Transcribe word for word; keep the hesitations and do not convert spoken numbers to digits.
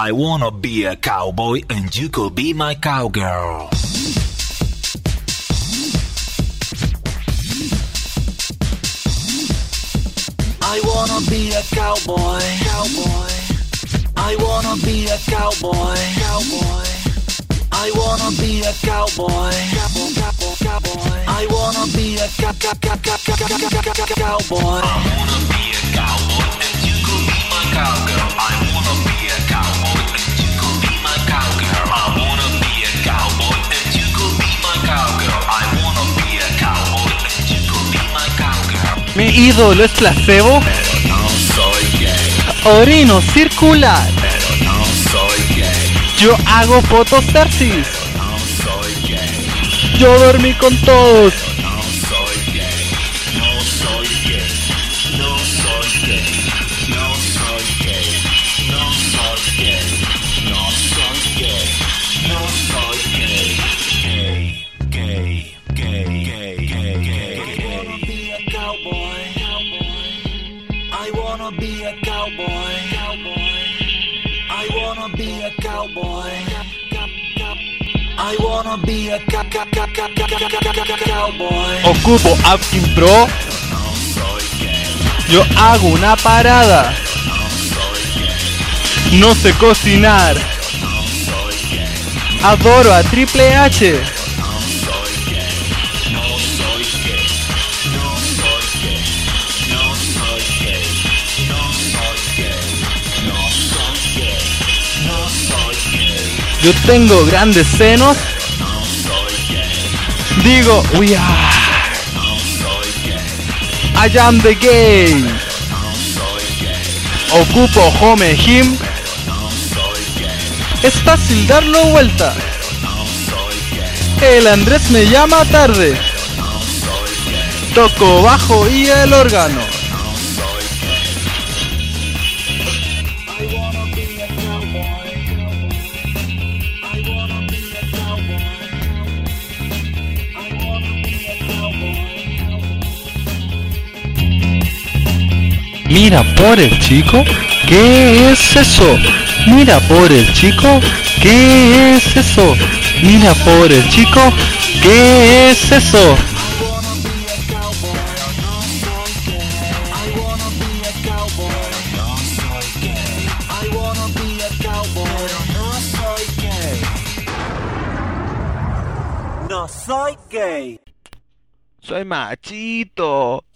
I wanna be a cowboy and you could be my cowgirl. I wanna be a cowboy, cowboy. I wanna be a cowboy, cowboy. I wanna be a cowboy, cowboy, cowboy, cowboy. I wanna be a ca ca ca ca ca ca ca ca cowboy. I wanna be a cowboy and you could be my cowgirl. I wanna be a cowboy and you could be my cowgirl. I wanna be a cowboy and you could be my cowgirl. I wanna be a cowboy and you could be my cowgirl. Mi ídolo es placebo. Pero no soy gay. Orino circular. Pero no soy gay. Yo hago fotostasis. No soy gay. Yo dormí con todos. No soy gay. No soy gay. No soy gay. No soy gay. No soy gay. No soy gay. No soy gay. Gay. Gay. Gay. Gay. Gay. Gay. I wanna be a cowboy. Cowboy. I wanna be a cowboy. I wanna be a ca ca ca ca ca ca ca cowboy. Ocupo Apkin Pro. No soy gay. Yo hago una parada. No soy gay. No sé cocinar. No soy gay. Adoro a Triple H. No soy gay. No soy gay. No soy gay. No soy gay. No soy gay. No soy gay. No soy gay. Yo tengo grandes senos. No soy gay. Digo, we are. No soy gay. I am the gay. No soy gay. Ocupo home him. No soy gay. Es fácil darlo vuelta. No soy gay. El Andrés me llama tarde. No soy gay. Toco bajo y el órgano. No soy gay. I wanna be a cowboy. I wanna be a cowboy. I wanna be a cowboy. Mira por el chico. ¿Qué es eso? Mira por el chico. ¿Qué es eso? Mira por el chico. ¿Qué es eso? No soy gay. Soy machito.